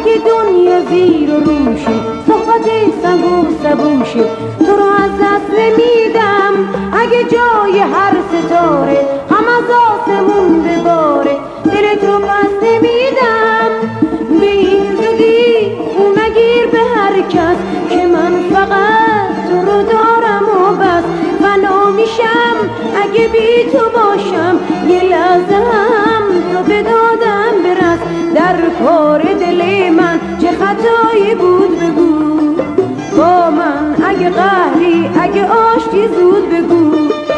اگه دنیا زیر و روشه، صحبت سنگ و سبوشه، تو رو از دست نمیدم. اگه جای هر ستاره هم از آسمون بباره، دلت رو پس نمیدم. به این زودی او نگیر به هر کس که من فقط تو رو دارم و بس. فنا میشم اگه بی تو باشم، یه لحظه هم تو به دادم برس. در کار دل من چه خطایی بود بگو، با من اگه قهری اگه آشتی زود بگو.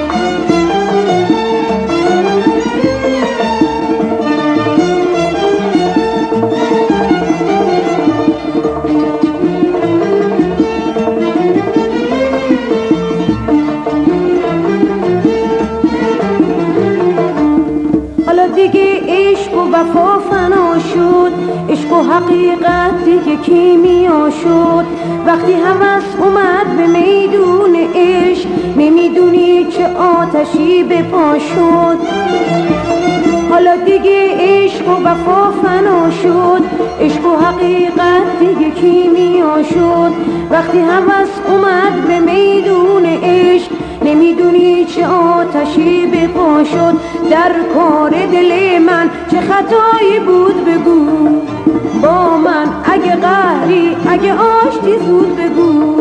حالا دیگه عشق و وفا فنا شد، عشق و حقیقت دیگه کیمیا شد. وقتی هوس اومد به میدون عشق، نمیدونی چه آتشی به پا شد. حالا دیگه عشق و وفا فنا شد، عشق و حقیقت دیگه کیمیا شد. وقتی هوس اومد به میدون عشق، نمیدونی چه آتشی به پا شد. در کار دل من چه خطایی بود بگو، با من اگه قهری اگه آشتی زود بگو.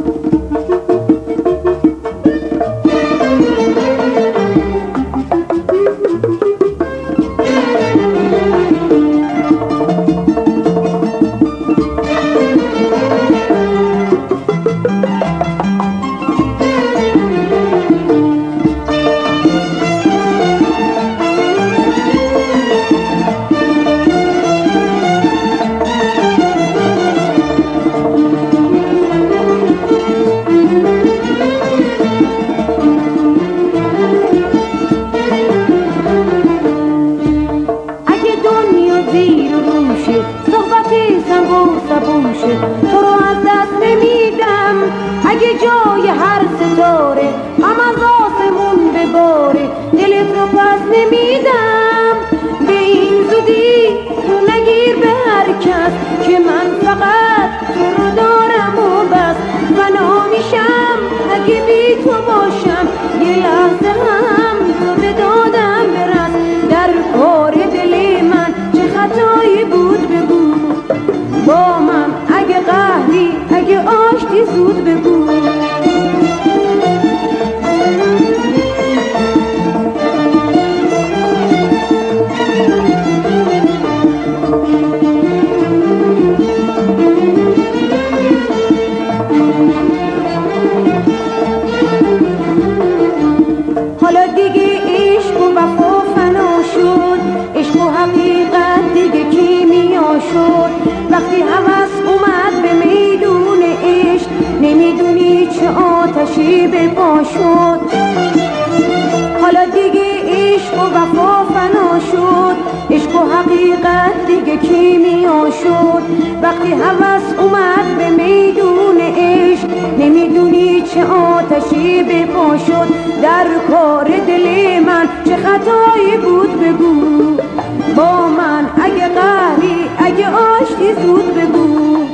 صحبت سنگ و سبوشه، تو رو از دست نمیدم. اگه جای هر ستاره هم از آسمون بباره، دلت رو پس نمیدم. به این زودی تو نگیر به هر کس که من فقط تو رو دارم و بس. فنا میشم اگه بی تو باشم، یه لحظه هم تو به دادم برس. در کار دل من چه خطایی بود بگو، با من اگه قهری اگه آشتی زود بگو. حالا دیگه عشق و وفا فنا شد، عشق و حقیقت دیگه کیمیا شد. وقتی هوس اومد به میدون عشق، نمیدونی چه آتشی به پا شد. حالا دیگه عشق و وفا فنا شد، عشق و حقیقت دیگه کیمیا شد. وقتی هوس اومد به میدون عشق، نمیدونی چه آتشی به پا شد. در کار دل من چه خطایی بود بگو، با من اگه قهری اگه آشتی زود بگو.